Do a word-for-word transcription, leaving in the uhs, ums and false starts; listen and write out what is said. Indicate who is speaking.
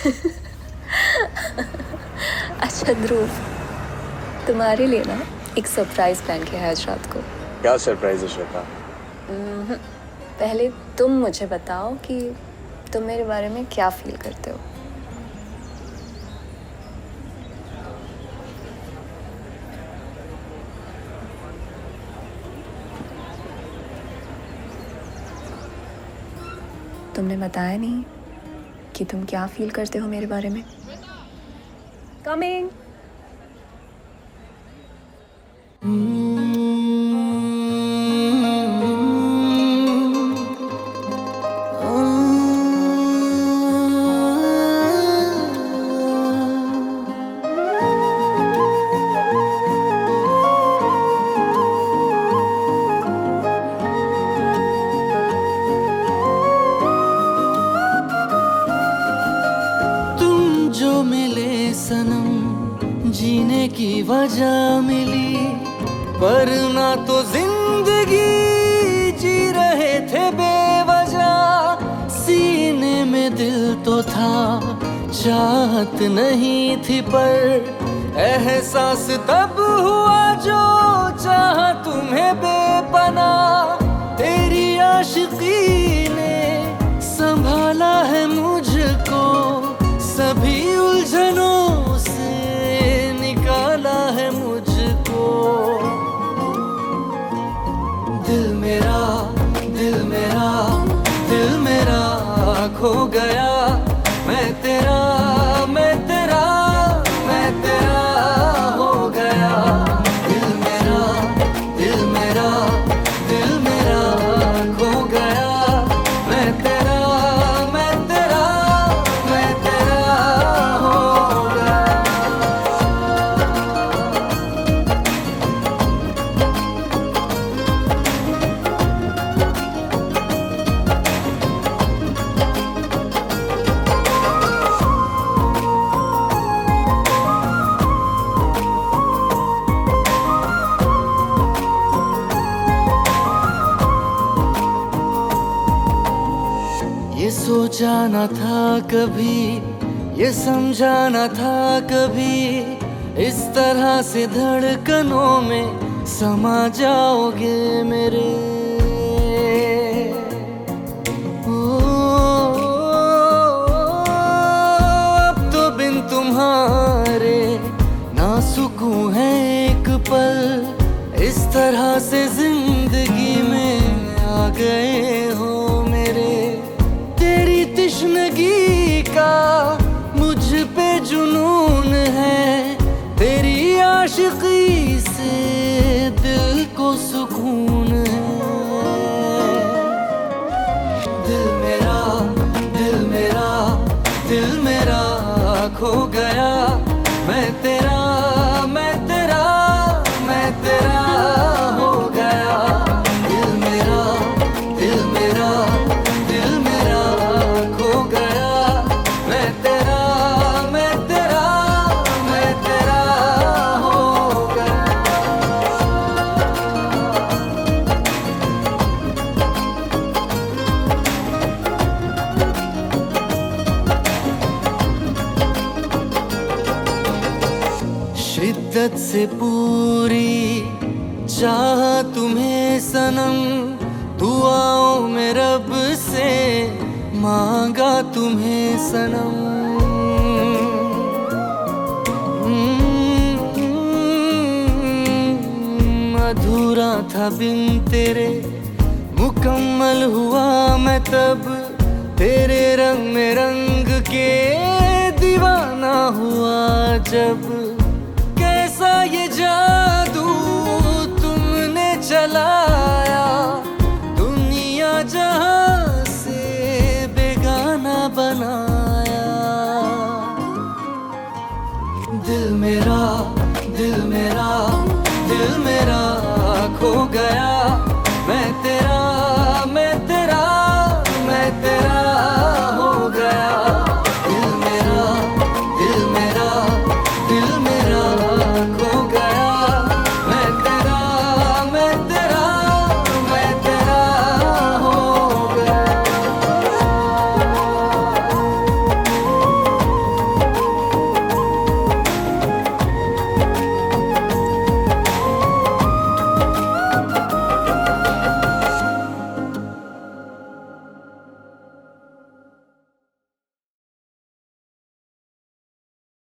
Speaker 1: अच्छा ध्रुव, तुम्हारे लिए ना एक सरप्राइज प्लान किया है आज रात को।
Speaker 2: क्या सरप्राइज है श्वेता?
Speaker 1: पहले तुम मुझे बताओ कि तुम मेरे बारे में क्या फील करते हो। तुमने बताया नहीं कि तुम क्या फील करते हो मेरे बारे में। कमिंग।
Speaker 3: सनम जीने की वजह मिली, वरना तो जिंदगी जी रहे थे बेवजह। सीने में दिल तो था, चाहत नहीं थी, पर एहसास तब हुआ जो चाहा तुम्हें बेपनाह। तेरी आशिकी ने संभाला है मुझको, सभी उलझनों से निकाला है मुझको। दिल मेरा दिल मेरा दिल मेरा खो गया, मैं तेरा मैं तेरा मैं तेरा हो गया। दिल मेरा दिल मेरा दिल मेरा खो गया, मैं तेरा मैं तेरा मैं तेरा हो गया। ये सोचा न था कभी, ये समझा न था कभी, इस तरह से धड़कनों में समा जाओगे मेरे। ओ, अब तो बिन तुम्हारे ना सुकून है एक पल, इस तरह से जिंदगी में आ गए हो मेरे। तेरी तिश्नगी का मुझ पे जुनून है, तेरी आशिकी से दिल को सुकून है। दिल मेरा दिल मेरा दिल मेरा खो गया, मैं तेरा मैं तेरा मैं तेरा हो गया। दिल मेरा दिल मेरा दिल मेरा खो गया, मैं तेरा मैं तेरा मैं तेरा हो गया। शिद्दत से पूरी चाह तुम्हें सनम, दुआओं में रब से मांगा तुम्हें सनम। अधूरा था बिन तेरे, मुकम्मल हुआ मैं तब, तेरे रंग में रंग के दीवाना हुआ जब। कैसा ये जादू तुमने चलाया, दुनिया जहां से बेगाना बनाया। दिल मेरा